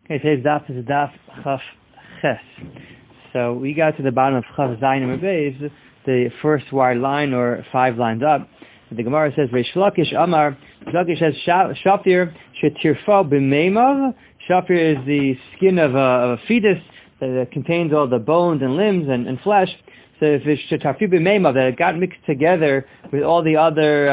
Okay, today's daf is daf Chaf Ches. So we got to the bottom of Chaf Zayin and Beis, the first wide line or 5 lines up. The Gemara says, Reish Lakish Amar, Lakish says, Shafir shetirfo b'meimav. Shafir is the skin of a fetus that contains all the bones and limbs and flesh. So if it's shetarfi b'meimav, that it got mixed together with all the other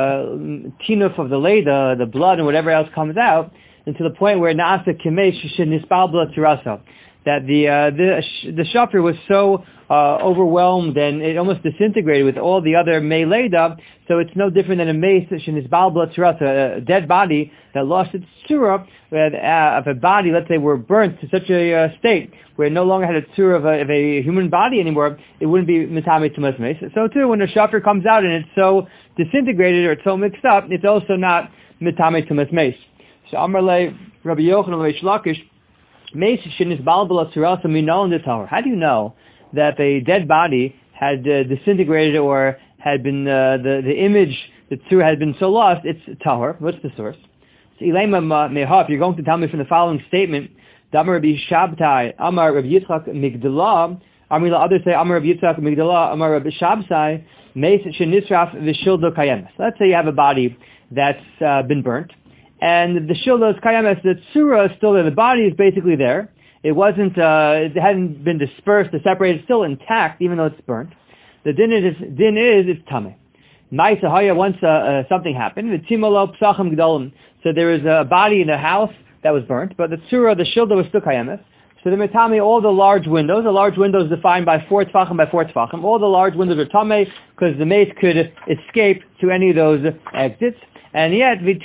tinuf of the leda, the blood and whatever else comes out, and to the point where Naasa Kimesh should Nisbalbla Tirasa, that the shafir was so overwhelmed and it almost disintegrated with all the other Mei Leda, so it's no different than a mace that should Nisbalbla Tirasa, a dead body that lost its tzura, of a body, let's say, were burnt to such a state where it no longer had a tzura of a human body anymore, it wouldn't be Mitame Tumas Mace. So too, when a shafir comes out and it's so disintegrated or it's so mixed up, it's also not Mitame Tumas Mace. So Amarle Rabbi Yochanan Reish Lakish, Meis Shinis Balbala Tirasa Minol in the Tower. How do you know that a dead body had disintegrated or had been the image, the tzur had been so lost? It's Tower. What's the source? So Ilema Meha, if you're going to tell me from the following statement, Damar Rabbi Shabtai, Amar Rabbi Yitzchak Migdalah, Amrila others say Amar Rabbi Yitzchak Migdalah, Amar Rabbi Shabtai, Meis Shinisraf Vishildo Kayemes. Let's say you have a body that's been burnt. And the shilda is kayames, the tzura is still there. The body is basically there. It wasn't, it hadn't been dispersed or separated. It's still intact, even though it's burnt. The din is it's tameh. Ma'isa haya, once something happened, v'timalo psachim gdolim. So there was a body in a house that was burnt, but the tzura, the shilda was still kayames. So the metame, all the large windows is defined by 4 tfachim by 4 tfachim. All the large windows are tameh because the mace could escape to any of those exits. And yet, but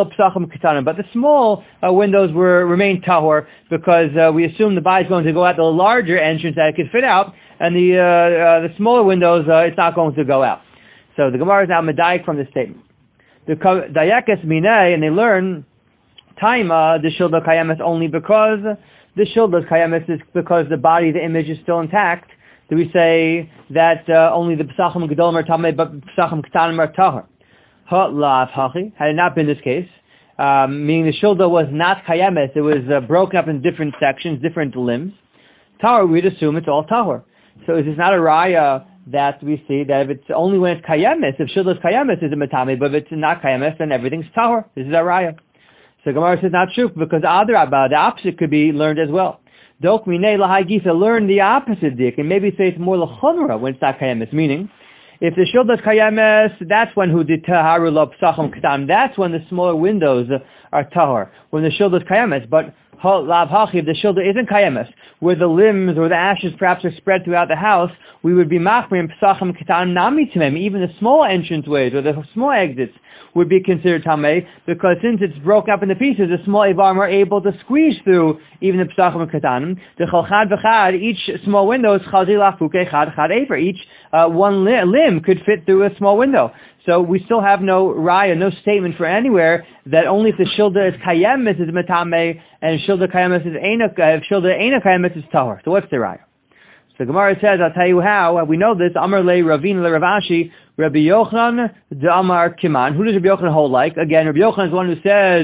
the small windows remain tahor because we assume the body is going to go out the larger entrance that it could fit out, and the smaller windows it's not going to go out. So the Gemara is now medayik from this statement. The dayakes minay, and they learn taima the shilda kayemes only because the shilda kayemes is because the body, the image is still intact. Do we say that only the psachim gedolim are tamei, but psachim ketanim are tahor? Had it not been this case, meaning the shilda was not kayemes, it was broken up in different sections, different limbs, tahor, we'd assume it's all tahor. So is this not a raya that we see that if it's only when it's kayemes, if shilda is kayemes, is it matame, but if it's not kayemes, then everything's tahor. This is a raya. So Gemara says not true, because the opposite could be learned as well. Dok minei lahai gisa, learn the opposite dik, and maybe say it's more l'chumra when it's not kayemes, meaning, if the shilda is kayemes, that's when who did taharu lo psachim k'tam. That's when the smaller windows are tahor. When the shilda is kayemes, but lav hachi, if the shilda isn't kayemes, where the limbs or the ashes perhaps are spread throughout the house, we would be machmir psachim k'tam nami tamei. Even the small entranceways or the small exits would be considered tamei, because since it's broken up into pieces, the small ivarim are able to squeeze through even the psachim k'tam. The chalchad v'chad, each small window is chazilach fukei chad chad efer. Each one limb could fit through a small window. So we still have no raya, no statement for anywhere that only if the shilda is kayemes is metame and shilda kayemes is eina, if shilda eina kayemes is tahor. So what's the raya? So Gemara says, I'll tell you how. We know this. Amar le Ravina le Ravashi, Rabbi Yochanan de Amar Kiman. Who does Rabbi Yochanan hold like? Again, Rabbi Yochanan is the one who says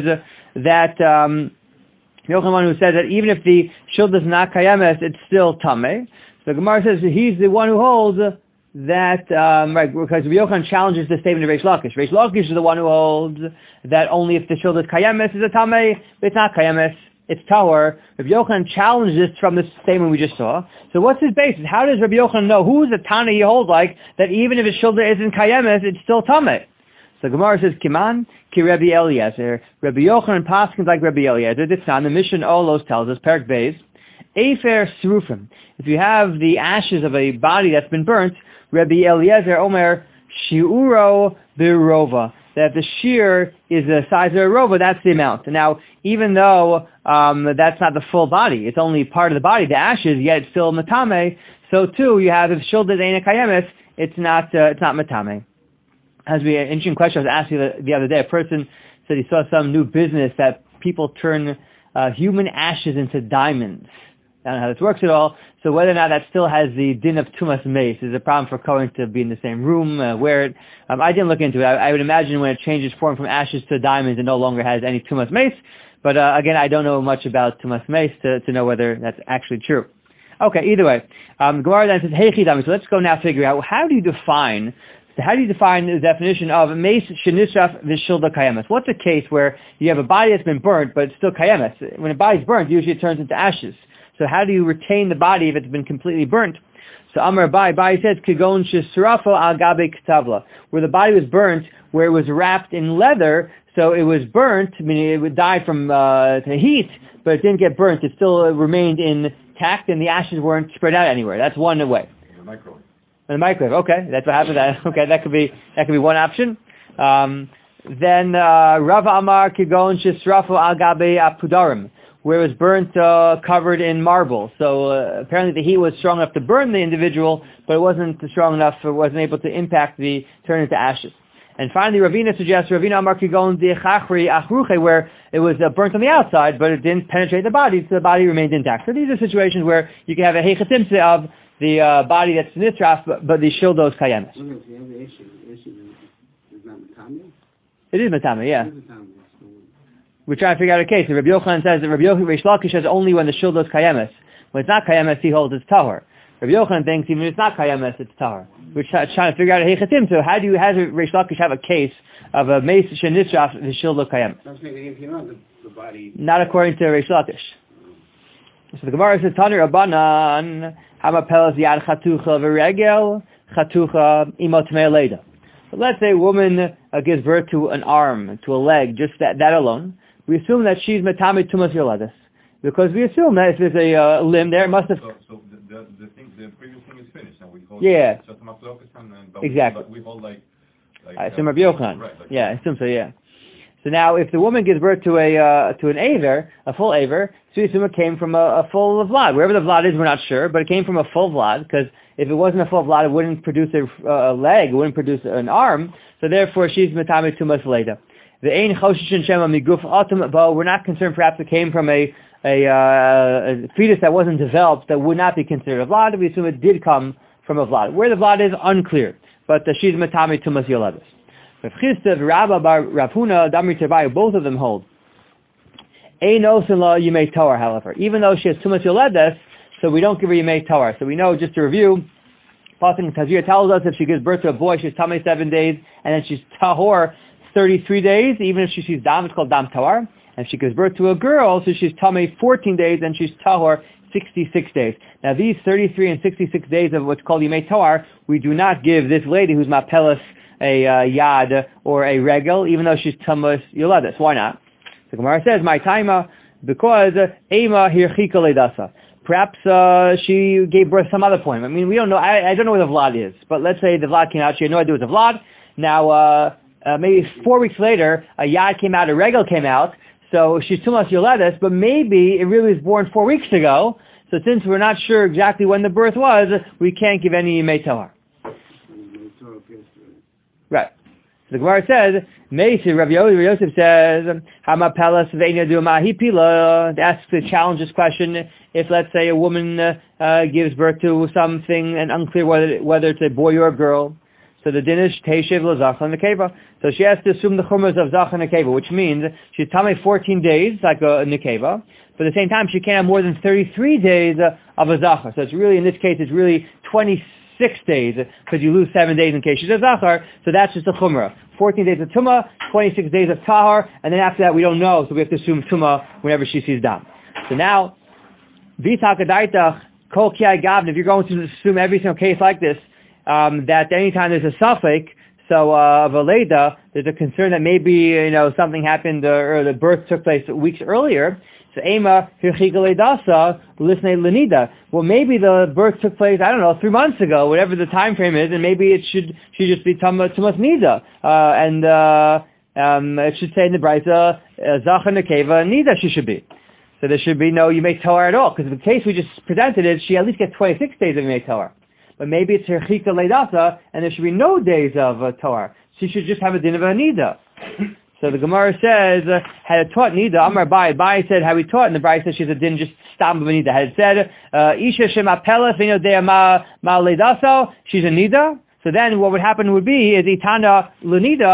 that even if the shilda is not kayemes, it's still tameh. So Gemara says he's the one who holds that, right, because Rabbi Yochanan challenges the statement of Reish Lakish. Reish Lakish is the one who holds that only if the shilda is kayemes is a tameh, but it's not kayemes, it's tahor. Rabbi Yochanan challenged this from this statement we just saw. So what's his basis? How does Rabbi Yochanan know? Who's the Tana he holds like that even if his shilda isn't kayemes, it's still tameh? So Gemara says, Kiman ki Rabbi Eliezer. Rabbi Yochanan paskins like Rabbi Eliezer. This time the Mishnah Olos tells us, Perek Beis, Efer Srufim. If you have the ashes of a body that's been burnt, Rabbi Eliezer Omer Shiuro Birova. That the shear is the size of a rova, that's the amount. Now, even though that's not the full body, it's only part of the body, the ashes, yet it's still matame. So too, you have if shilda eina kayemes, it's not matame. As we an interesting question I was asking the other day, a person said he saw some new business that people turn human ashes into diamonds. I don't know how this works at all. So whether or not that still has the din of tumas mace is a problem for Kohen to be in the same room, wear it. I didn't look into it. I would imagine when it changes form from ashes to diamonds, it no longer has any tumas mace. But again, I don't know much about Tumas Meis to know whether that's actually true. Okay, either way. Gemara then says, Hey Chidami, so let's go now figure out, how do you define the definition of Meis Shenisraf V'Shilda Kayemes? What's a case where you have a body that's been burnt, but it's still Kayemes? When a body's burnt, usually it turns into ashes. So how do you retain the body if it's been completely burnt? So Amar Bai says, Kigon Shisrafo Al Gabe Ktavla, where the body was burnt, where it was wrapped in leather, so it was burnt, meaning it would die from the heat, but it didn't get burnt. It still remained intact, and the ashes weren't spread out anywhere. That's one way. In the microwave. In the microwave, okay. That's what happened. Okay, that could be one option. Then Rav Amar Kigon Shisrafo Al Gabe Apudarim, where it was burnt covered in marble. So apparently the heat was strong enough to burn the individual, but it wasn't strong enough, it wasn't able to turn into ashes. And finally, Ravina suggests, Ravina Amar Kigon Dichachri Achruche, where it was burnt on the outside, but it didn't penetrate the body, so the body remained intact. So these are situations where you can have a Heichatimse of the body that's nisraf, but the shildos kayemes. It is matame, yeah. We're trying to figure out a case. Rabbi Yochanan says that Rabbi Lakish says only when the shildos kayemes. When it's not kayemes, he holds it's tahor. Rabbi Yochanan thinks even if it's not kayemes, it's tahor. We're trying to figure out a heichatim. So how does Reish Lakish have a case of a meis shenisraf v'shildo kayemes? Not according to Reish Lakish. So the Gemara says, Tani Rabbanan, Hamapelas Yad Chatucha V'Regel, Chatucha Imot Me'aleda. So let's say a woman gives birth to an arm, to a leg, just that alone. We assume that she's Metame Tumas Yoledes. Because we assume that if there's a limb there, it must have... So the previous thing is finished, and we hold... Yeah. Exactly. We hold like I assume Rabbi Yochanan. Right, yeah, I assume so, yeah. So now, if the woman gives birth to an aver, a full aver, so we assume it came from a full vlad. Wherever the vlad is, we're not sure, but it came from a full vlad, because if it wasn't a full vlad, it wouldn't produce a leg, it wouldn't produce an arm, so therefore she's metame tumas leda. The ein choshishin shema miguf atum, but we're not concerned perhaps it came from a fetus that wasn't developed that would not be considered a vlad. We assume it did come from a vlad. Where the vlad is, unclear, but she's metame tumas yoledis. Both of them hold. Yimei Toar, however. Even though she has Tumas Yoledes, so we don't give her Yimei Toar. So we know, just to review, Pasuk Tazir tells us if she gives birth to a boy, she's Tamei 7 days, and then she's Tahor 33 days, even if she's Dam, it's called Dam Toar. And if she gives birth to a girl, so she's Tamei 14 days, and she's Tahor 66 days. Now these 33 and 66 days of what's called Yimei Toar, we do not give this lady who's Mapelas a yad or a regel, even though she's tumas yoledes. Why not? The Gemara says, "My taima," because ema hirchika ledasa. Perhaps she gave birth some other point. I mean, we don't know. I don't know where the vlad is, but let's say the vlad came out. She had no idea it was a vlad. Now, maybe 4 weeks later, a yad came out, a regel came out. So she's tumas yoledes, but maybe it really was born 4 weeks ago. So since we're not sure exactly when the birth was, we can't give any yimei toar. Right. So the Gemara says, Meisi, Rav Yosef says, Hamapelas ve'ina du'mahi pila. Asks to challenge this question. If, let's say, a woman gives birth to something and unclear whether it's a boy or a girl, so the din is teishev l'zach nekeva. So she has to assume the chumras of zach and nekeva, which means she's tamei 14 days, like a nekeva, but at the same time, she can't have more than 33 days of a zachar. So it's really, in this case, it's really 26 days, because you lose 7 days in case she's a zachar, so that's just a chumrah. 14 days of tumah, 26 days of tahar, and then after that we don't know, so we have to assume tumah whenever she sees dam. So now, v'takadaitach kol kiai gavn, if you're going to assume every single case like this, that anytime there's a suffix, so of a leda, there's a concern that maybe, something happened, or the birth took place weeks earlier, so ema hirchika ledasa lisnei lenida. Well, maybe the birth took place, 3 months ago, whatever the time frame is, and maybe it should just be tumas nida, and it should say in the brisa zacha nekeva nida she should be. So there should be no yimei toar at all, because the case we just presented is she at least gets 26 days of yimei toar. But maybe it's hirchika ledasa, and there should be no days of toar. She should just have a din of a nida. So the Gemara says, had it taught Nida, Amar Bai said, how we taught, and the Bai says she's a din just stam b'nida. Had it said, Isha shema pelef, dea ma ledaso, she's a Nida. So then what would happen would be, is Itana l'Nida,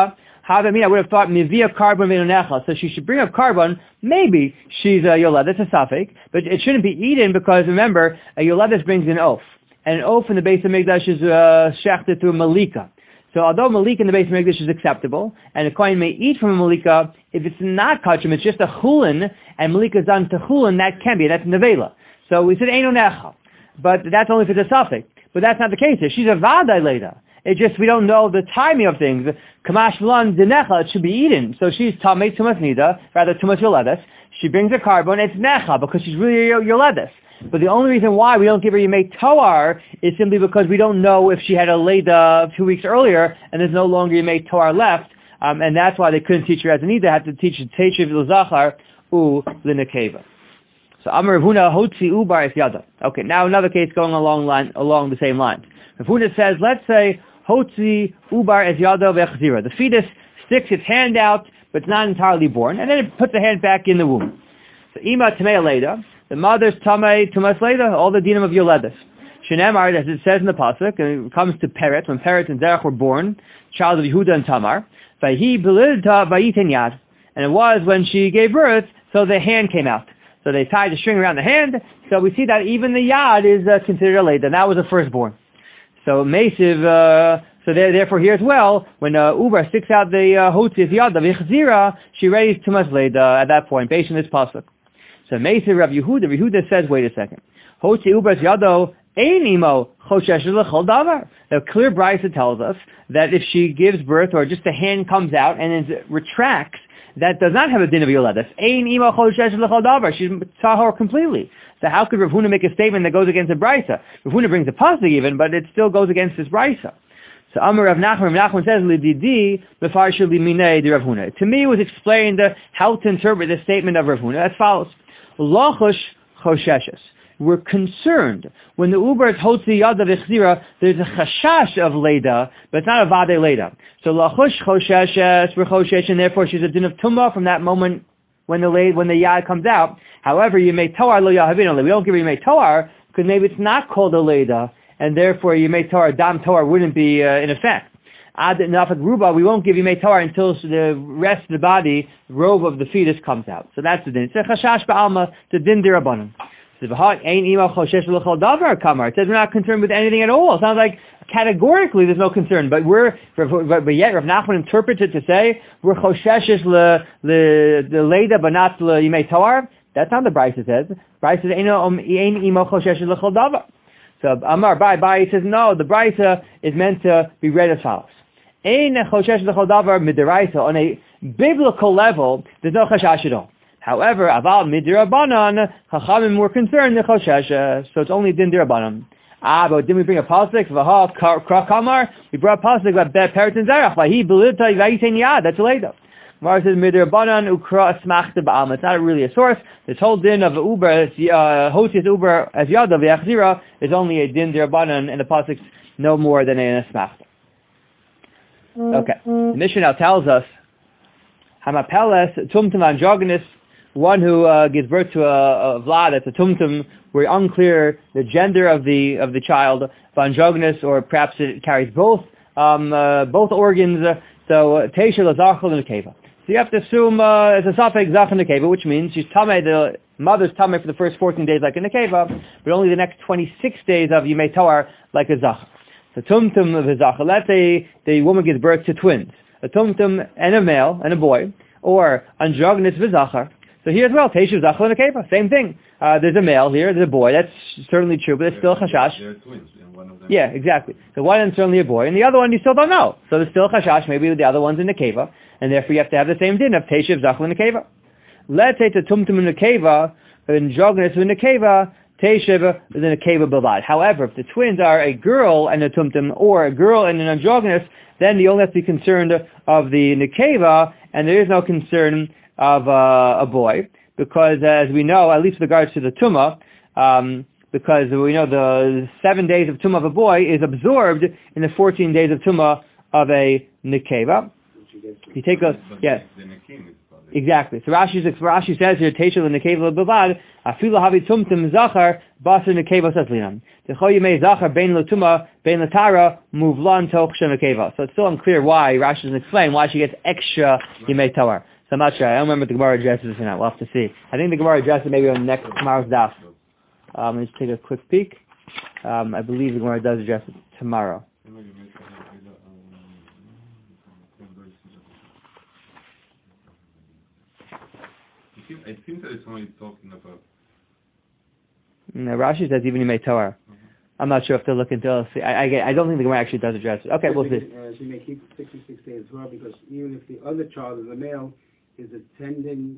I would have thought mivia carbon v'nonecha. So she should bring up carbon. Maybe she's a yoledes, a suffix, but it shouldn't be eaten because remember, a yoledes brings an oaf. And an oaf in the base of Mikdash is shechted through a malika. So although malika in the base of Mikdash is acceptable, and a kohen may eat from a malika, if it's not kachim, it's just a chulin, and malika is done to chulin, that can be, that's nevela. So we said eino necha. But that's only if it's a suffix. But that's not the case here. She's a vadai leda. It's just we don't know the timing of things. Kamash v'lan dinecha, it should be eaten. So she's tamei tumas nida, rather tumas yoledes. She brings a carbon, it's necha, because she's really yoledes. But the only reason why we don't give her Yemei Toar is simply because we don't know if she had a Leda 2 weeks earlier and there's no longer Yemei Toar left. And that's why they couldn't teach her as a Nida. They had to teach her Teishiv L'Zachar U L'Nekeva. So Amar Rav Huna Hotzi Ubar Es Yada. Okay, now another case going along the same lines. Rav Huna says, let's say Hotzi Ubar Es Yada V'Echzira. The fetus sticks its hand out, but it's not entirely born, and then it puts the hand back in the womb. So Ima Tamei Leda. The mother's tamei tumas leda, all the dinam of yoledes. Shenemar, as it says in the pasuk, and it comes to Peret, when Peret and Zerach were born, child of Yehuda and Tamar, Vayhi belidta vayiten yad. And it was when she gave birth, so the hand came out. So they tied the string around the hand, so we see that even the yad is considered a leda, and that was the firstborn. So Mesiv, so therefore here as well, when Uber sticks out the hotzias yad, the vichzira, she raised tumas leda at that point, based on this pasuk. So Meisir Rav Yehuda says, wait a second. Hotzi ubas yado einimo choshesh l'chol davar. The clear brisa tells us that if she gives birth or just the hand comes out and it retracts, that does not have a din of yoledes. Einimo choshesh l'chol davar. She's tahor completely. So how could Rav Huna make a statement that goes against the brisa? Rav Huna brings a pasuk even, but it still goes against this brisa. So Amar Rav Nachman says, Lididi b'farshu liminei de Rav Huna. To me, it was explained how to interpret the statement of Rav Huna as follows. Lachush chosheshes. We're concerned. When the Uber is hotzi yada v'chzira, there's a chashash of leda, but it's not a vade leda. So lachush chosheshes, we're choshesh, and therefore she's a din of tumah from that moment when the yad comes out. However, you may toar lo yahavin. We don't give her you may toar, because maybe it's not called a leda, and therefore you may toar, dam toar wouldn't be in effect. Ad nafak ruba, we won't give you meitar until the rest of the body, the robe of the fetus comes out. So that's the din. It's a chashash ba'alma, the din dirabanan. It says we're not concerned with anything at all. It sounds like categorically there's no concern, but yet Rav Nachman interprets it to say we're chosheshes the leda but not the yimei toar. That's not the brisa says. Brisa says ein imo chosheshes l'chol davar. So Amar Bai says no. The brisa is meant to be read as follows. Ein choshesh l'chol davar midiraisa. On a biblical level, there's no chashash at all. However, aval midirabanan, chachamim were concerned the choshesh, so it's only din dirabanan. But didn't we bring a pasuk? V'ha krakamar. We brought a pasuk about Peret and Zerach. Vahi belidta vayiten yad. That's later. Mar says midirabanan ukra smachta ba'alma. It's not really a source. This whole din of uber, hotius uber as yada v'yachzira is only a din dirabanan, and the pasuk's no more than a smachta. Okay. The Mishnah now tells us hamapeles tumtum androgynous, one who gives birth to a vlad that's a tumtum. We're unclear the gender of the child, androgynous, or perhaps it carries both organs. So teisha lazachol nekeva. So you have to assume it's a safek zach in nekeva, which means she's tamei, the mother's tamei for the first 14 days like a nekeva, but only the next 26 days of yimei toar like a zach. So tumtum of a zach. Let's say the woman gives birth to twins, a tumtum and a male and a boy, or androgynous v'zachar. So here as well, teishu zachol and a keva, same thing. There's a male here, there's a boy. That's certainly true, but it's still chashash. They're twins, and one of them. Yeah, exactly. So one is certainly a boy, and the other one you still don't know. So there's still chashash. Maybe the other one's in the keva, and therefore you have to have the same din of teishu zachol and a keva. Let's say to tumtum in the keva, androgynous in the keva, teishu is in a keva bilvad. However, if the twins are a girl and a tumtum, or a girl and an androgynous, then you only have to be concerned of the nekeva, and there is no concern of a boy, because as we know, at least with regards to the tumah, because we know the 7 days of tumah of a boy is absorbed in the 14 days of tumah of a nekeva. You take a, yeah. The nekim is called Exactly. So Rashi says here, Teishel Nekeva Bavad, Afilu Havi Tumtum Zachar, Basar Nekeva Satlinan. Techo Yimei Zachar, Bein Latuma, Bein Latara, Muvlan Toch Nekeva. So it's still unclear why, Rashi doesn't explain why she gets extra Yimei Tawar. So I'm not sure. I don't remember if the Gemara addresses this or not. We'll have to see. I think the Gemara addresses it maybe on tomorrow's daf. Let's take a quick peek. I believe the Gemara does address it tomorrow. It seems that it's only talking about... No, Rashi says even Yimei Torah. I'm not sure if they're looking to... I don't think the Gemara actually does address it. Okay, we'll see. She may keep 66 days as well, because even if the other child is a male, is attending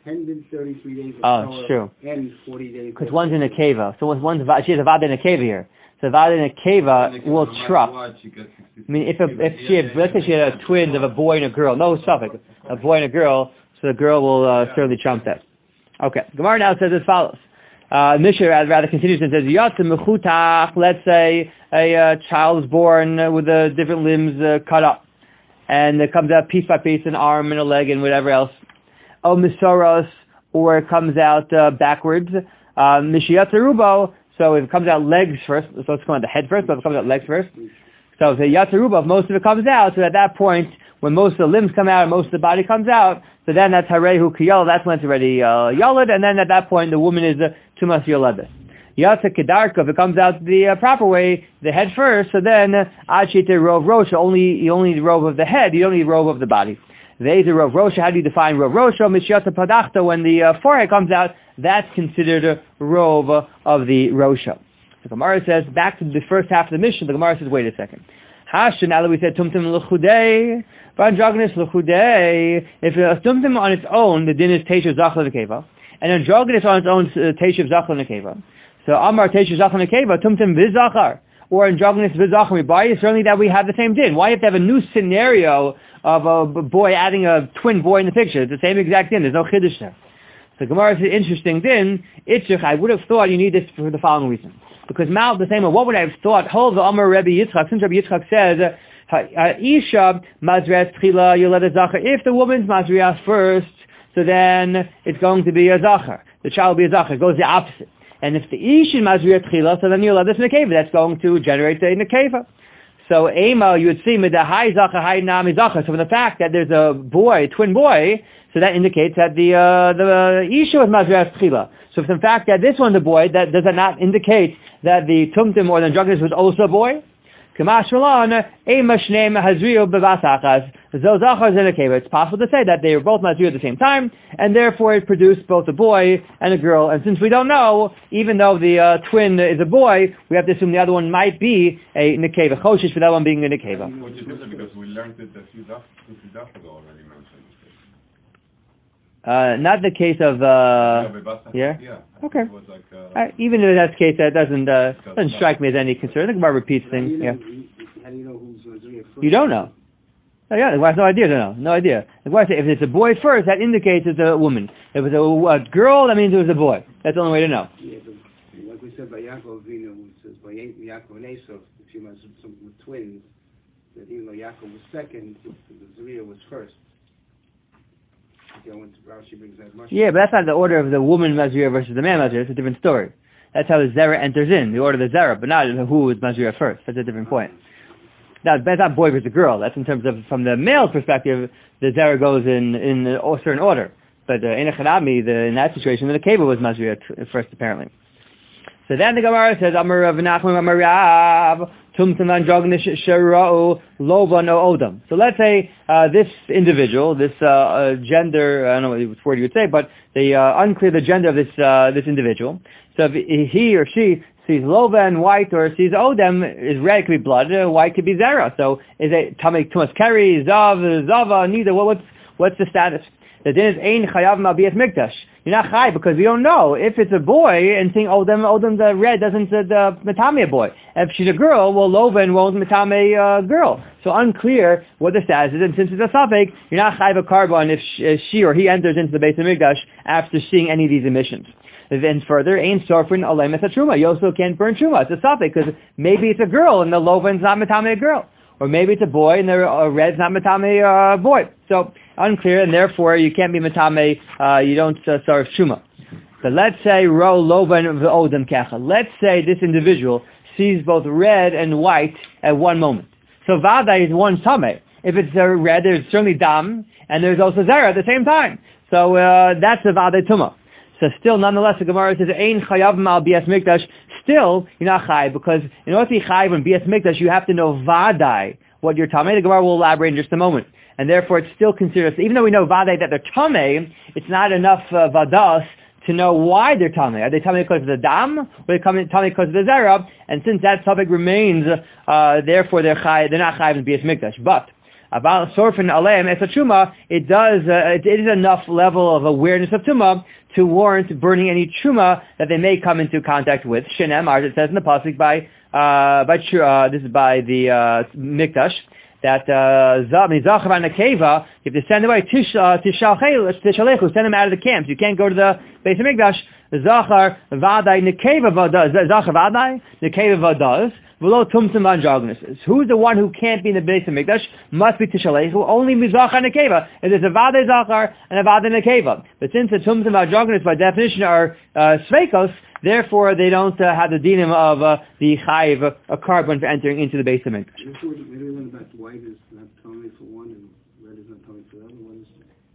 33 days of Torah true. and 40 days... Because one's in a keva. So she has a vada in a keva here. So vada in a keva will trump. I mean, let's say she had a twin of a boy and a girl. No suffix. A boy and a girl... So the girl will certainly trump that. Okay. Gemara now says as follows. Mishnah rather continues and says, Yatsa mechutach, let's say a child is born with the different limbs cut up. And it comes out piece by piece, an arm and a leg and whatever else. O misoros, or it comes out backwards. Mishiyatsa rubo, so if it comes out legs first, so it's going out the head first, but if it comes out legs first. So the yatsa rubo, if most of it comes out, so at that point, when most of the limbs come out and most of the body comes out, so then that's harehu kiyol, that's when it's already yolad, and then at that point the woman is tumas yoledes. Yatsa kedarka, if it comes out the proper way, the head first, so then achite rov rosha, you only need rov of the head, you don't need rov of the body. There's a rov rosha, how do you define rov rosha? Mishyatsa padachta, when the forehead comes out, that's considered a rov of the rosha. The Gemara says, back to the first half of the mission, the Gemara says, wait a second. Hasha, now that we said tumtum l'chudei, androgynous l'chudei, if a tumtum on its own, the din is teishav zachla nekeva, and androgynous on its own, teishav zachla nekeva. So amar teishav zachla nekeva, tumtum v'zachar, or androgynous v'zachar mibai, certainly that we have the same din. Why you have to have a new scenario of a boy adding a twin boy in the picture? It's the same exact din, there's no chiddush there. So Gemara says, interesting din, I would have thought you need this for the following reason. Because Mal, the same way, what would I have thought? Hold the Amar Rebbe Yitzchak, since Rebbe Yitzchak says, Isha Mazrias Tchila Yoleda Zachar. If the woman's Mazrias first, so then it's going to be a Zachar. The child will be a Zachar. It goes the opposite. And if the Isha Mazrias Tchila, so then Yoleda Nekeva. That's going to generate the Nekeva. So Ema, you would see Midahai Zachar, Hai Nami Zachar. So from the fact that there's a boy, twin boy, so that indicates that the Isha was Mazrias Tchila. So if in fact that this one's a boy, that does that not indicate that the tumtum or the androgynous was also a boy? It's possible to say that they were both mazriya at the same time, and therefore it produced both a boy and a girl. And since we don't know, even though the twin is a boy, we have to assume the other one might be a nekeva. Choshish for that one being a nekeva. Which is interesting because we learned it a few days ago already mentioned. Not the case of yeah. Okay. Even if that's the case, that doesn't strike me as any concern. The Gemara repeats things. How Yeah. do you know who's first? You don't know. Oh, yeah, the Gemara has no idea. No idea. The Gemara says if it's a boy first, that indicates it's a woman. If it's a girl, that means it was a boy. That's the only way to know. Yeah, but like we said by Yaakov Avinu, it says by Yaakov and Esau, if you have some twins, that even though Yaakov was second, the Zuriya was first. Yeah, but that's not the order of the woman Mazriya versus the man Mazriya. It's a different story. That's how the Zera enters in, the order of the Zera, but not who is Mazriya first. That's a different point. Now, that's not boy versus girl. That's in terms of, from the male's perspective, the Zera goes in a certain order. But in that situation, the Nekeva was Mazriya first, apparently. So then the Gemara says, Amar Rav Nachman Amar Rav, Tumtum androgynous shera'u lova no odom. So let's say this individual, this gender, I don't know what word you would say, but unclear the gender of this individual. So if he or she sees lova and white, or sees odem, is red, it could be blood, white could be zera. So is it tamei tumas keri, zav, zava, neither? What's the status? The din is ein chayav ma'biyas mikdash. You're not chayav because we don't know if it's a boy and seeing odem the red doesn't the metame a boy. If she's a girl, well loven won't metame girl. So unclear what the status is. And since it's a suffix, you're not chayav a carbon if she or he enters into the base of mikdash after seeing any of these emissions. Then further, ein sorfin alemes truma. You also can't burn truma. It's a suffix because maybe it's a girl and the loven's not metame a girl. or maybe it's a boy and the red's not matame boy. So unclear, and therefore you can't be matame. You don't serve truma. But let's say ro lovan v'odem kecha. Let's say this individual sees both red and white at one moment. So vada is one tame. If it's red, there's certainly dam, and there's also zera at the same time. So that's a vada tuma. So still, nonetheless, the Gemara says ein chayav mal bias mikdash. Still, you're not chayav, because in order to be chayav in bias mikdash, you have to know vadai what you're tamei. The Gemara will elaborate in just a moment, and therefore it's still considered. Even though we know vadai that they're tamei, it's not enough vadas to know why they're tamei. Are they tamei because of the dam, or are they tamei because of the zera? And since that topic remains, therefore they're not chayav in bias mikdash. But about sorfin aleim es truma, it is enough level of awareness of truma to warrant burning any truma that they may come into contact with. Shenem, as it says in the pasuk this is by the mikdash, that mizachar v'nekeva, if they send away tishalechu, send them out of the camps. You can't go to the base of mikdash. Zachar v'adai nekeva v'adaz. Zachar v'adai nekeva v'adaz. V'lo tumtum v'anjogneses. Who's the one who can't be in the base of mikdash? Must be tishalechu. Only mizachar nekeva. And there's a v'adai zachar and a v'adai nekeva. But since the tumtum v'anjognes by definition are sveikos, therefore they don't have the dinim of the chayiv, a carbon for entering into the base of mikdash. Maybe learn about white is not tummy for one and red is not tummy for the other one.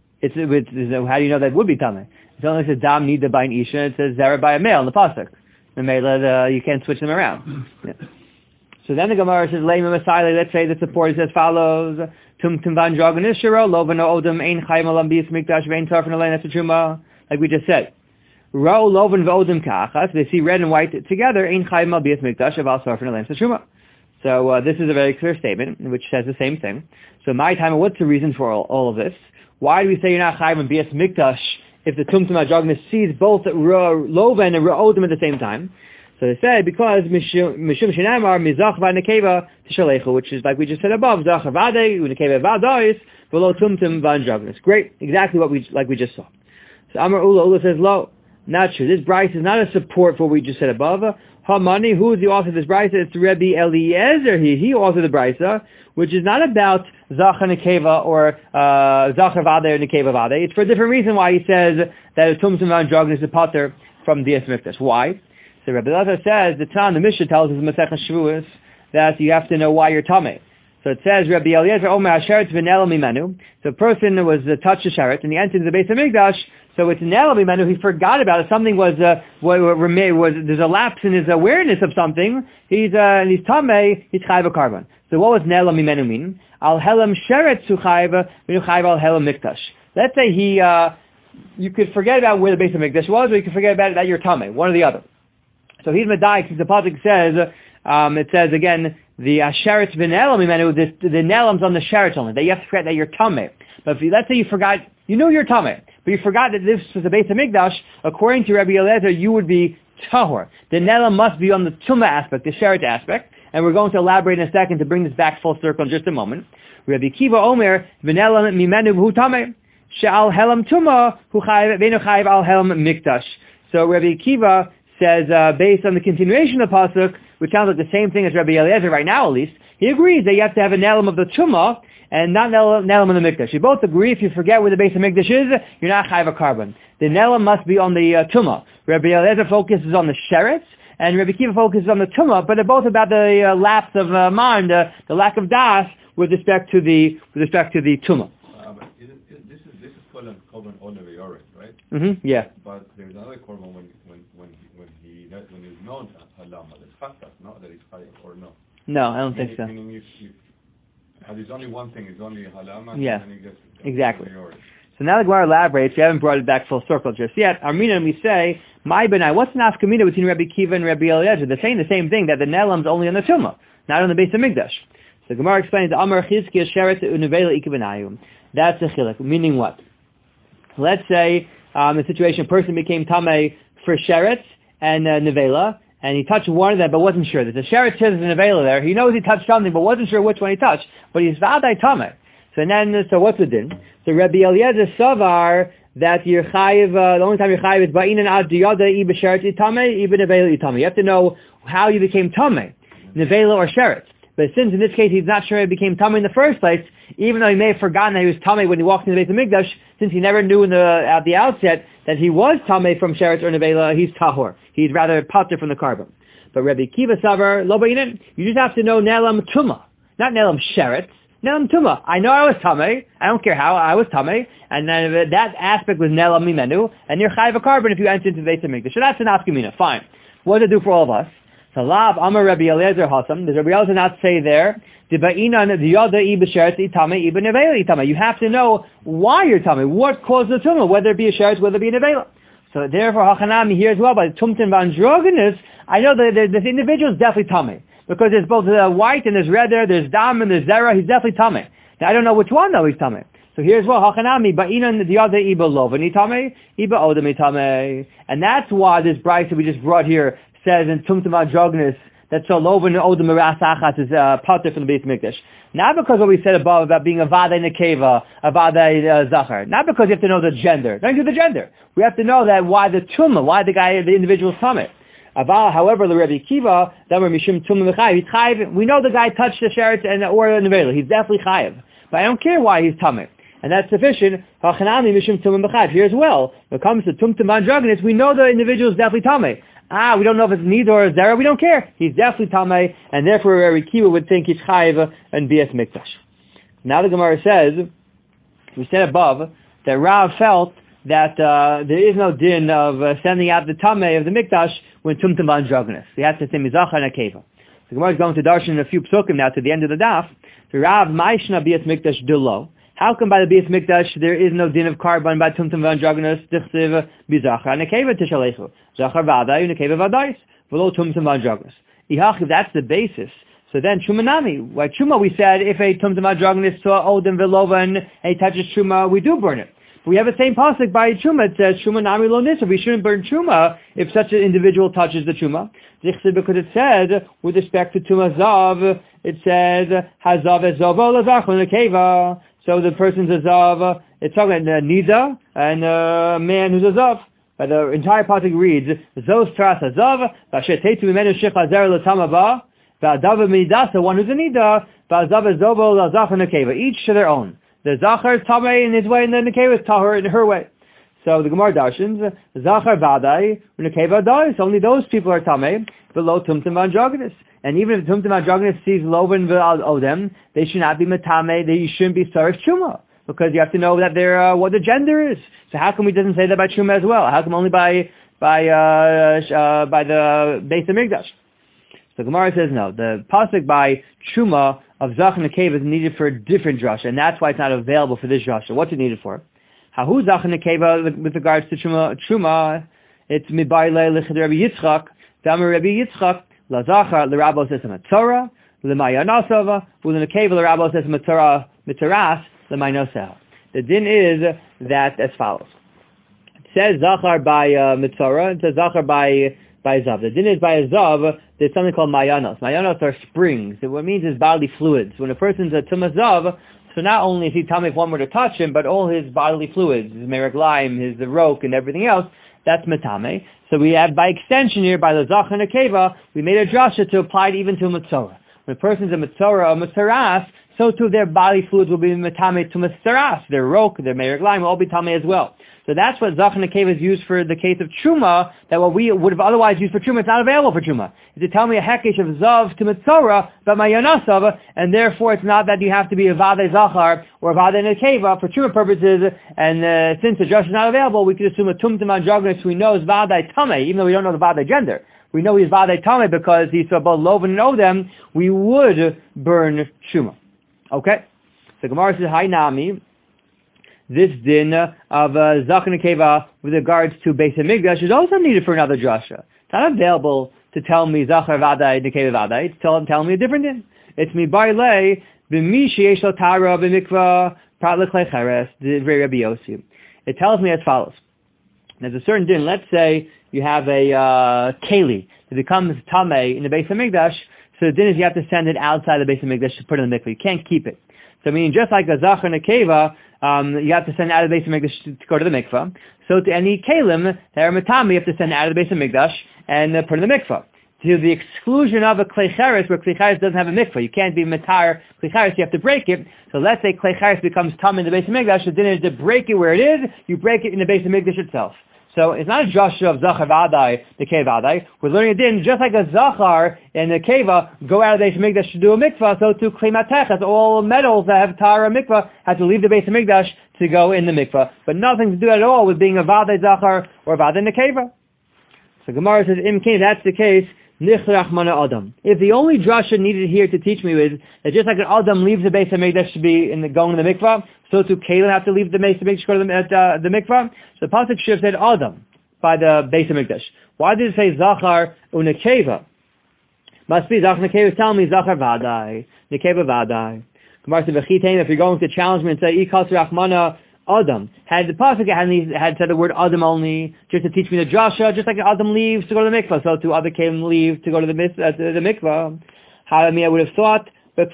How do you know that would be tummy? It only says dam nida by an isha, and it says zera by a male in the pasuk. The male, you can't switch them around. Yeah. So then the Gemara says, Leima Masai, let's say the support is as follows: Tum van drogan ishiro, lovano odem ein chayim alam bias mikdash vein tarfin alein etzachuma. Like we just said, ro lovan v'odem kachas. They see red and white together. Ein chayim al bias mikdash aval tarfin alein etzachuma. So this is a very clear statement which says the same thing. So my time, what's the reason for all of this? Why do we say you're not chayim and bias mikdash if the tumtum adrognis sees both lovan and odem at the same time? So they say because mishum shenamar mizach v'nekeva tishalechu, which is like we just said above, zachar v'adei u'nekeva v'adais v'lo tumtum v'anjognis. Great, exactly what we just saw. So Amar Ula says, lo, not true. This brayso is not a support for what we just said above. Hamani, who is the author of this brayso? It's Rabbi Eliezer. He authored the brayso, which is not about zachar nekeva or zachar v'adei or nekeva v'adei. It's for a different reason why he says that a tumtum v'anjognis is a pater from the Mikdash. Why? So Rabbi Elazar says, the Tan, the Mishnah tells us in Masechah Shavuos that you have to know why you're tamei. So it says, Rabbi Eliezer, Omer Asheretz v'nelo mimenu. So a person was touched the sheret and he entered the base of Mikdash, so it's nelo mimenu, he forgot about it. Something there's a lapse in his awareness of something. He's tamei, he's chayv a carbon. So what was nelo mimenu mean? Al helam sheret su chayv, v'nu chayv al helam Mikdash. Let's say you could forget about where the base of Mikdash was, or you could forget about it that you're tamei, one or the other. So he's medayik, since the pasuk says, it says again, the asheretz v'nelam imenu, the nelam's on the sheretz only, that you have to forget that you're tamei. But let's say you forgot, you knew you're tamei, but you forgot that this was the base of Mikdash, according to Rabbi Eliezer, you would be tahor. The nelam must be on the tumah aspect, the sheretz aspect, and we're going to elaborate in a second to bring this back full circle in just a moment. Rabbi Kiva Omer, v'nelam mimenu v'hu tamei, she'al helam tumah, hu chayiv, v'enu chayiv al helam Mikdash. So Rabbi Kiva says, based on the continuation of the pasuk, which sounds like the same thing as Rabbi Eliezer right now at least, he agrees that you have to have a nelam of the tumah and not nelam of the mikdash. You both agree if you forget where the base of mikdash is, you're not chayav a carbon. The nelam must be on the tumah. Rabbi Eliezer focuses on the sheretz, and Rabbi Kiva focuses on the tumah, but they're both about the lapse of mind, the lack of das with respect to the tumah. This is called a korban olav yored, right? Mm-hmm. Yeah. But there's another korban when he's known halam, it's fatas, no, that he's chayav or no. No, I don't think so. Meaning there's only one thing, it's only halama, yeah, and then he gets exactly. So now the Gemara elaborates. We haven't brought it back full circle just yet. Armina, and we say, my benai, what's the nafkamina between Rabbi Kiva and Rabbi Eliezer? They're saying the same thing, that the nelam's only on the tumah, not on the base of Mikdash. So Gemara explains, Amar Chizkiya Sheret Unevela Ikabenayum. That's a chilek, meaning what? Let's say the situation, a person became tamei for Sheret and Nevela, and he touched one of them but wasn't sure. There's a Sheret says there's a Nevela there. He knows he touched something but wasn't sure which one he touched. But he's Vadai tamei. So what's the din? So Rabbi Eliezer Savar that you're chayiv, the only time you're chayiv is ba'inan ad diyada iba sheret tamei, iba nevela tamei. You have to know how you became tamei, nevela or sheret. But since in this case he's not sure he became Tamei in the first place, even though he may have forgotten that he was Tamei when he walked into the Beit HaMikdash, since he never knew at the outset that he was Tamei from Sheretz or Nevela, he's Tahor. He's rather pater from the carbon. But Rabbi Kiva Savar, Lo Ba'inen, you just have to know Nelam Tuma, not Nelam Sheretz. Nelam Tuma. I know I was Tamei. I don't care how, I was Tamei. And then that aspect was Nelam Mimenu. And you're Chayiv a carbon if you enter into the Beit HaMikdash. So that's an Afkamina. Fine. What does it do for all of us? So Lav Amar Rabbi Eliezer Hassam. Does Rabbi Eliezer not say there, you have to know why you're Tamei. What caused the Tumah, whether it be a Sheretz, whether it be a Nevela. So therefore, Hachanami here as well, by the Tumtin Vandroginus, I know that this individual is definitely Tamei. Because there's both white and there's red there's Dam and there's Zera, he's definitely Tamei. Now I don't know which one though he's Tamei. So here's what Hachanami, Ba'inan the other Iba Lovani Tamei, Iba Odami Tamei. And that's why this brayso we just brought here says in Tumtum Vandroginus, that so Lovan Odam Meras Achat is pater from the Beit HaMikdash. Not because what we said above about being a Vadei Nekeva, a Vadei Zachar. Not because you have to know the gender. Don't do the gender. We have to know that why the Tumah, why the individual is Tamei. However, the Rebbe Kiva, that were Mishum Tumah V'chayiv, we know the guy touched the Sheretz or the Nevela. He's definitely Chayiv. But I don't care why he's Tamei. And that's sufficient. Hachanami Mishum Tumah V'chayiv. Here as well. When it comes to Tumtum Vandroginus, we know the individual is definitely Tamei. We don't know if it's Nida or Zera. We don't care. He's definitely Tamei, and therefore Rebbe Kiva would think he's Chayiv and Bias Mikdash. Now the Gemara says, we said above, that Rav felt that there is no din of sending out the Tamei of the Mikdash when Tumtum Vandroginus. He has to say Mizachar and Akeva. The Gemara is going to darshan in a few psukim now to the end of the daf. The Rav Maishna Bias Mikdash Dilo. How come by the Bias Mikdash there is no din of carbon by Tumtum Vandroginus? Dichsiv Bizachar and Akeva Tishalechu. Zachar Vadai and Akeva Vadais. V'lo Tumtum Vandroginus. If that's the basis, so then Chumanami. Like Chuma we said, if a Tumtum Vandroginus saw Odin Velovan and he touches Chuma, we do burn it. We have the same pasuk by Chuma. It says Chuma Nami Lo Nisa. We shouldn't burn Chuma if such an individual touches the Chuma. Because it said with respect to Tuma Zav, it said Hazav Ezovo Lazachon Nekeva. So the person's a Zav. It's talking about Nida and a man who's a Zav. But the entire pasuk reads Zos Tras Hazav Vashet Heitu Mimenu Shich Hazer L'Tamaba Va'Adav Midasa, one who's a Nida Va'Zav Ezovo Lazachon Nekeva. Each to their own. The Zachar is Tamei in his way, and the Nekeva is Tahor in her way. So the Gemara darshans, Zachar Vadai, Nekeva Dais, only those people are Tamei, below Tumtum Vandroginus. And even if Tumtum Vandroginus sees Lovan Odem, they should not be Metame, they shouldn't be Sarif Chuma, because you have to know that they're, what the gender is. So how come he doesn't say that by Chuma as well? How come only by the Beit HaMikdash? So Gemara says no. The pasuk by Chuma of Zach and Nekeva is needed for a different drasha, and that's why it's not available for this drasha. What's it needed for? Hahu Zach and Nekeva with regards to Chuma, it's Mibayle L'chad Rabbi Yitzchak, Damar Rabbi Yitzchak, La Zachar L'Rabbo says Matzora, L'Maya Nasava, L'Nekeva L'Rabbo says Matzora Mitaras, L'Maya Nosah. The din is that as follows. It says Zachar by Matzora, it says Zachar by Zav. The din is by a Zav, there's something called Mayanos. Mayanos are springs. What it means is bodily fluids. When a person's a Tumah Zav, so not only is he Tamei if one were to touch him, but all his bodily fluids, his meraglaim, his rok, and everything else, that's Metame. So we have, by extension here, by the Zach and Akeva, we made a drasha to apply it even to a Matzorah. When a person's a Matzorah or Matzaras, so too their bodily fluids will be Metame to Matzaras. Their rok, their meraglaim will all be Tamei as well. So that's what Zach and Nekeva is used for the case of Truma, that what we would have otherwise used for Truma, it's not available for Truma. It's to tell me a hekesh of Zav to Metzora, but Mayanasav, and therefore it's not that you have to be a Vadei Zachar or a Vadei Nekeva for Truma purposes, and since the drush is not available, we could assume a Tumtum Androgynous who knows Vadei Tamei, even though we don't know the Vadei gender. We know he's Vadei Tamei because he saw both Lovan and Odem, we would burn Truma. Okay? So Gemara says, Hi Nami. This din of Zach and Nekeva with regards to Beit HaMikdash is also needed for another drasha. It's not available to tell me Zachar Vadai, Nekeva Vadai. It's telling me a different din. It's mi barlei b'mi sheyesh lo tara b'mikva prat l'klei cheres divrei Rabbi Yossi. It tells me as follows. There's a certain din. Let's say you have a keli that becomes tamei in the Beit HaMikdash. So the din is you have to send it outside the Beit HaMikdash to put it in the mikvah. You can't keep it. So meaning just like a Zachar and Nekeva, you have to send out of the Beit HaMikdash to go to the mikvah. So to any kalim that are matami, you have to send out of the Beit HaMikdash and put in the mikvah. to the exclusion of a klei cheres, where klei cheres doesn't have a mikvah. You can't be matar klei cheres, you have to break it. So let's say klei cheres becomes tam in the Beis HaMikdash, the din is to break it where it is, you break it in the Beis HaMikdash itself. So it's not a drasha of Zachar Vadai, the Keva Vadai. We're learning a din, just like a Zachar and the Keva go out of the Beis HaMikdash to do a mikvah, so to Klei Matechas, all metals that have Tara mikvah have to leave the Beis HaMikdash to go in the mikvah. But nothing to do at all with being a Vadai Zachar or Vadai in the Keva. So Gemara says, if that's the case, Nichrach mana Adam. If the only drasha needed here to teach me is that just like an Adam leaves the Beis HaMikdash to be going in the mikvah, so too Kalim have to leave the Beis HaMikdash to go to the mikvah. So the pasuk should have said Adam by the Beis HaMikdash. Why did it say Zachar u'Nekeva? Must be Zachar Nekeva. Tell me Zachar Vadai, Nekeva Vadai. Gemara said, if you're going to challenge me and say Ikal Rachmana Adam, had the pasuk had said the word Adam only, just to teach me the drasha, just like Adam leaves to go to the mikvah, so too other Kalim leave to go to the mikvah. How I would have thought. But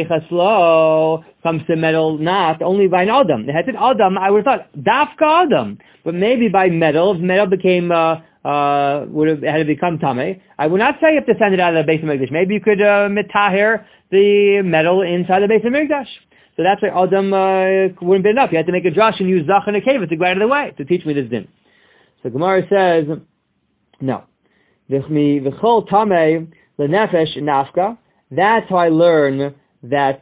comes to metal not only by an Adam. It had said Adam, I would have thought Dafka Adam, but maybe by metal. If metal became had to become Tameh, I would not say you have to send it out of the Beis HaMikdash. Maybe you could mitahir the metal inside the Beis HaMikdash. So that's why Adam wouldn't be enough. You had to make a drash and use Zach and a Keva to go out of the way to teach me this din. So Gemara says, no. V'chol Tameh l'nefesh nafka. That's how I learn that.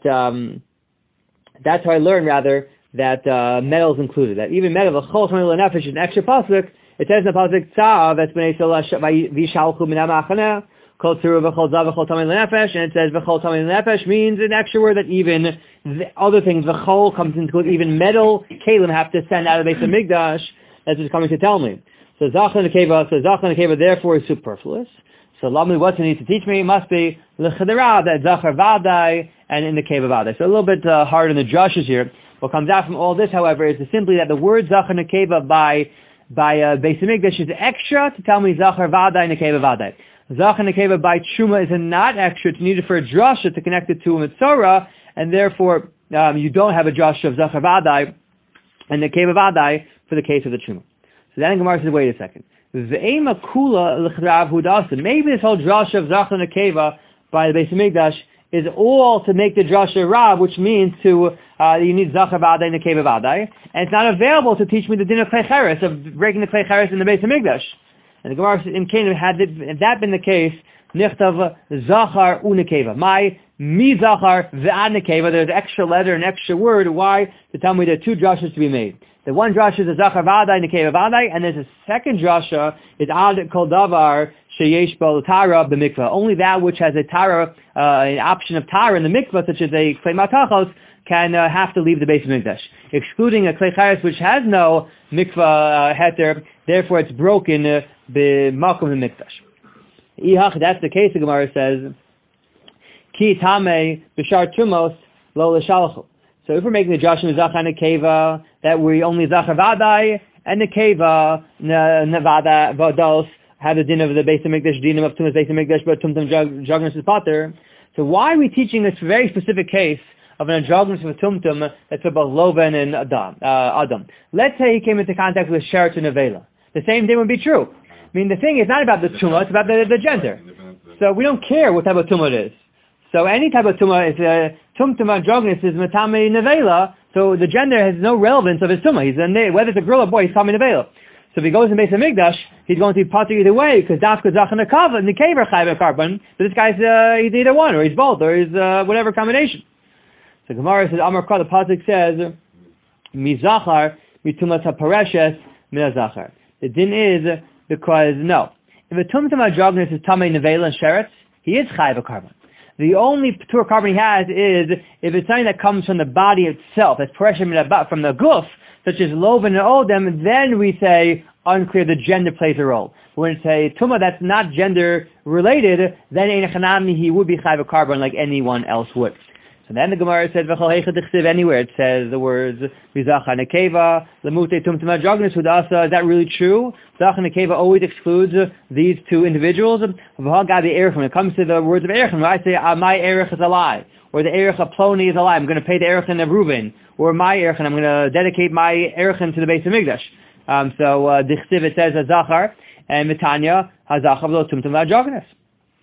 That's how I learn rather that metal is included. That even metal, the chol tamei lenefesh is an extra pasuk. It says in the pasuk tzav that's b'nei vishalchu minam achaneh kol tziru v'chol zav v'chol tamei lenefesh, and it says v'chol tamei lenefesh means an extra word that even the other things, the chol comes into include even metal kalim have to send out of the Beis HaMikdash. That's what's coming to tell me. So zach and keva therefore is superfluous. So Lamli, what's it need to teach me? It must be l'chadera, that Zachar Vadai and in the Keva Vadai. So a little bit hard in the drushes here. What comes out from all this, however, is simply that the word Zachar Nekeva by Beis HaMikdash is extra to tell me Zachar Vadai and Nekeva Vadai. Zachar Nekeva by Truma is not extra. It's needed for a drasha to connect it to a Mitzorah, and therefore you don't have a drasha of Zachar Vadai and Nekeva Vadai for the case of the Truma. So then Gemara says, wait a second. Maybe this whole drasha of Zachar Nekeva by the Beis HaMikdash is all to make the drasha Rav, which means to you need Zachar Vadai and Nekeva Vadai, and it's not available to teach me the din of Klei Cheres, of breaking the Klei Cheres in the Beis HaMikdash. And the Gemara in Canaan, had that been the case, Nichtav Zachar u'Nekeva. My mi Zachar ve'ad Nekeva. There's an extra letter, an extra word. Why? To tell me there are two drashas to be made. The one drasha is a Zachar Vadai, Nekeva Vadai, and there's a second drasha, is Ad Kol Davar Sheyesh Bo Tara B'Mikvah. Only that which has a Tara, an option of Tara in the Mikvah, such as a Klei Matachos, can have to leave the Beis HaMikdash. Excluding a Klei Chares which has no Mikvah heter, therefore it's broken B'Makom HaMikdash. Ihach, that's the case, the Gemara says, Ki Tamei B'Shar Trumos Lo L'Shalchu. So if we're making the Joshua Zachar Nekeva, that we only Zachar Vadai and Nekeva Nevada Vados have the din of the Beis HaMikdash, din of Tumas Beis HaMikdash, but Tumtum Jognos is Pater. So why are we teaching this very specific case of an androgynous of a Tumtum that's for both Loven and Adam? Let's say he came into contact with Sheretz and Nevela. The same thing would be true. I mean, the thing is not about the Tumah, it's about the gender. So we don't care what type of Tumah it is. So any type of Tumah is Tumtum androgynous is Matame Nevela, so the gender has no relevance of his Tumah. Whether it's a girl or boy, he's Matame Nevela. So if he goes to Beis HaMikdash, he's going to be potter either way, because Dafka Zachar Nekeva and Nekeva Chayv Carbon, but this guy's he's either one, or he's both, or he's whatever combination. So Gemara says, Amar Kra, the pasuk says, Mizachar, Mitumas HaPareshes, Minazachar. The din is, because, no, if a Tumtum androgynous is Tamei Nevela and Sheretz, he is Chayv Carbon. The only Patur carbon he has is if it's something that comes from the body itself, that's pressure from the guf, such as Loven and Odem, then we say unclear, the gender plays a role. But when it's a Tumah that's not gender related, then Ein Chanami, he would be Chayv Carbon like anyone else would. So then the Gemara said, anywhere it says the words Zachar Nekeva, Lemute Tumtum androgynous Hudasa. Is that really true? Zachar Nekeva always excludes these two individuals. When it comes to the words of Erechim, I say my Erech is alive, or the Erech of Ploni is alive. I'm going to pay the Erechin of Reuben, or my Erechin. I'm going to dedicate my Erechin to the Beis HaMikdash. So Dichsiv it says Zachar and Mitanya Hazachar Lo Tumtum androgynous.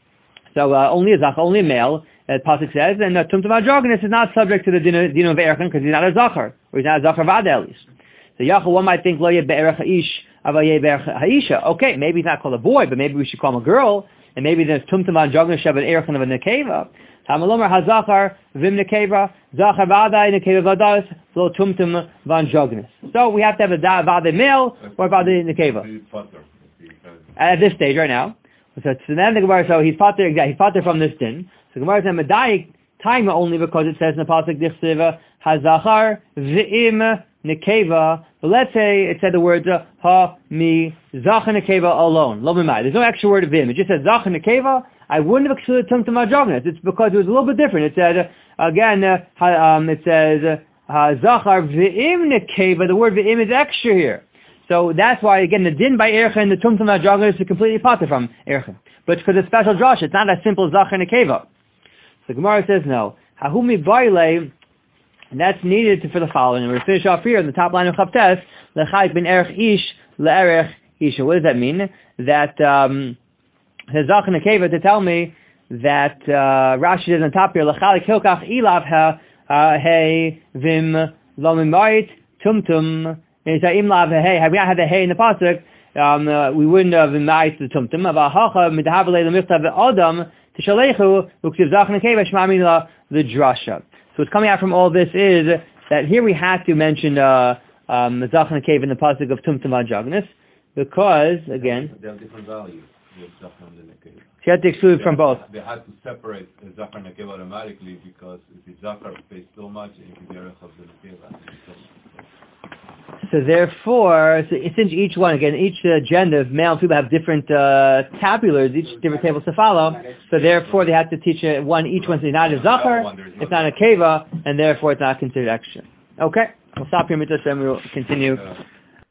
So only a zachar, only a male, pasuk says, and tumtum androgynous is not subject to the din of erchen because he's not a zachar, or he's not a zachar vada at least. So Yachal, one might think lo yeh be'erech ha'ish, aval yeh be'erech ha'isha. Okay, maybe he's not called a boy, but maybe we should call him a girl, and maybe there's tumtum androgynous shav an erchen of a nekeva. Hamalomar hazachar vim nekeva zachar vada nekeva vadas lo tumtum vandrogynous. So we have to have a vada male or vada nekeva. At this stage, right now. So then the Gemara, so he's pater from this din. So the Gemara says medayik time only because it says in the pasuk dichsiva hazachar v'im nekeva. But let's say it said the words ha mi zachar nekeva alone. Lo b'mai. There's no extra word of v'im. It just says zachar nekeva. I wouldn't have excluded tumtum androgynous. It's because it was a little bit different. It said again. It says hazachar v'im nekeva. The word v'im is extra here. So that's why, again, the din by erchen, the tumtum androgynous is completely pater from erchen. But because it's special drosh, it's not as simple as zachar nekeva. So Gemara says no. Hahumi baile, and that's needed for the following. And we'll finish off here on the top line of Chavtes, lechayik ben erech ish le'erech isha. What does that mean? That the zachar nekeva to tell me that Rashi says on top here, lechayik hilkach ilav hey vim lomimayit tumtum. And he said, "Im lav hey." Had we not had the hey in the pasuk, we wouldn't have been ma'is to tumtum. But hacha midhavalei l'michtav adam tishalechu uksiv zachar nekeva shmami la the drasha. So what's coming out from all this is that here we have to mention the zachar nekeva in the pasuk of tumtum androgynous because again they have different values. The zachar and the nekeva. So you have to exclude from both. They had to separate the zachar and nekeva automatically because if the zachar pays so much and if the erech of the nekeva. So therefore, since each one, again, each gender of male and female have different tabulars, each different tables to follow, so therefore they have to teach each one is not a zachar, it's not a keva, and therefore it's not considered extra. Okay, we'll stop here, Mitzvah, and we'll continue